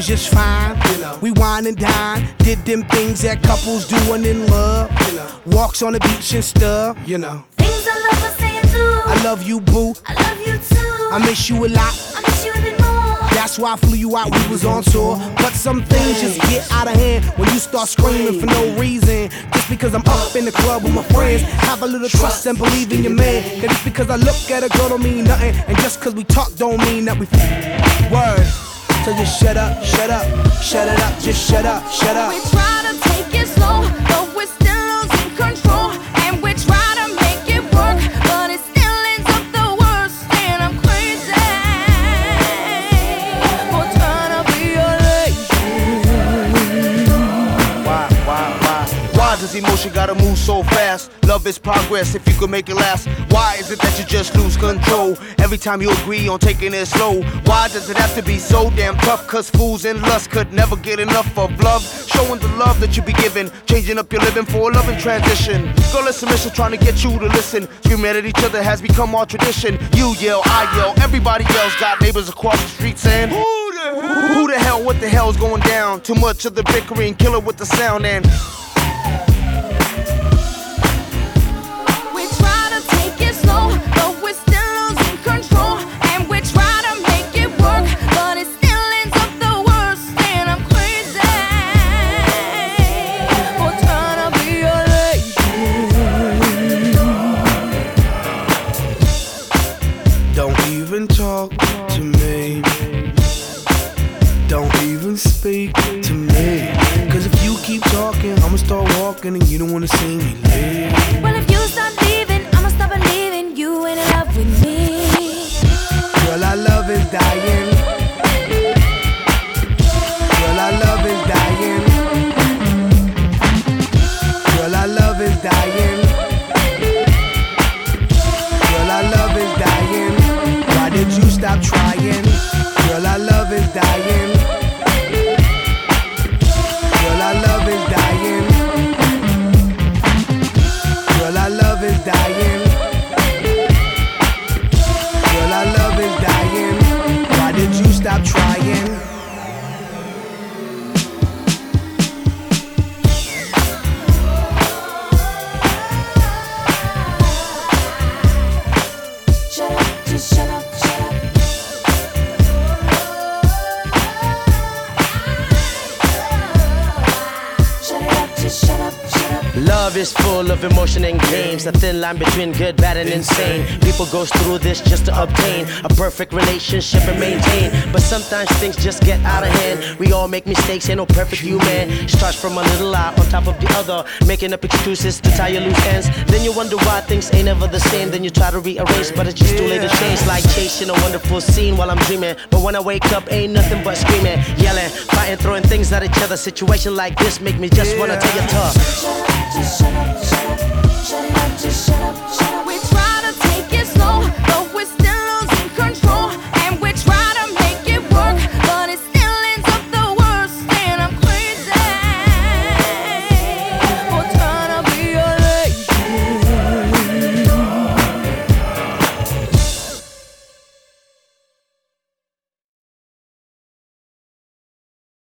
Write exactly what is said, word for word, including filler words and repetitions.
just fine. You know. We wine and dine, did them things that couples do when in love. You know. Walks on the beach and stuff. You know. Things I love I say and do. I love you, boo. I love you too. I miss you a lot. I miss you even more. That's why I flew you out, we was on tour. But some things just get out of hand when you start screaming for no reason. Just because I'm up in the club with my friends. Have a little trust and believe in your man. That just because I look at a girl don't mean nothing. And just because we talk don't mean that we f- word. So just shut up, shut up, shut it up, just shut up, shut up. We try to take it slow, but we're still losing control. And we try to make it work, but it still ends up the worst. And I'm crazy for trying to be your lady. Why, why, why? Why does emotion gotta move so fast? Love is progress if you could make it last. Why is it that you just lose control every time you agree on taking it slow? Why does it have to be so damn tough? Cause fools in lust could never get enough of love. Showing the love that you be giving, changing up your living for a loving transition. Girl, it's submission trying to get you to listen. Screaming at each other has become our tradition. You yell, I yell, everybody else got neighbors across the street saying, Who the hell? Who the hell, what the hell's going down? Too much of the bickering, killer with the sound and but we're still losing control. And we try to make it work, but it still ends up the worst. And I'm crazy for trying to be your lady. Don't even talk to me. Don't even speak to me. Cause if you keep talking, I'ma start walking and you don't wanna see me leave. Well, if you start leaving, I'ma stop believing you ain't in love with me. Girl, our love is dying. Girl, our love is dying. Girl, our love is dying. Girl, our love is dying. Why did you stop trying? Girl, our love is dying. Girl, our love is dying. Girl, our love is dying. Girl, our love is dying. Why did you stop trying? Shut up, just shut up, shut up. Shut it up, just shut up, shut up. Love is full of emotion and games. A thin line between good, bad, and insane. People go through this just to obtain a perfect relationship and maintain. But sometimes things just get out of hand. We all make mistakes, ain't no perfect human. Starts from a little lie on top of the other, making up excuses to tie your loose ends. Then you wonder why things ain't ever the same. Then you try to rearrange, but it's just too late to change. Like chasing a wonderful scene while I'm dreaming, but when I wake up, ain't nothing but screaming, yelling, fighting, throwing things at each other. Situation like this make me just wanna tell you tough. Shut up, just shut up, shut up. Shut it up, just shut up, shut up.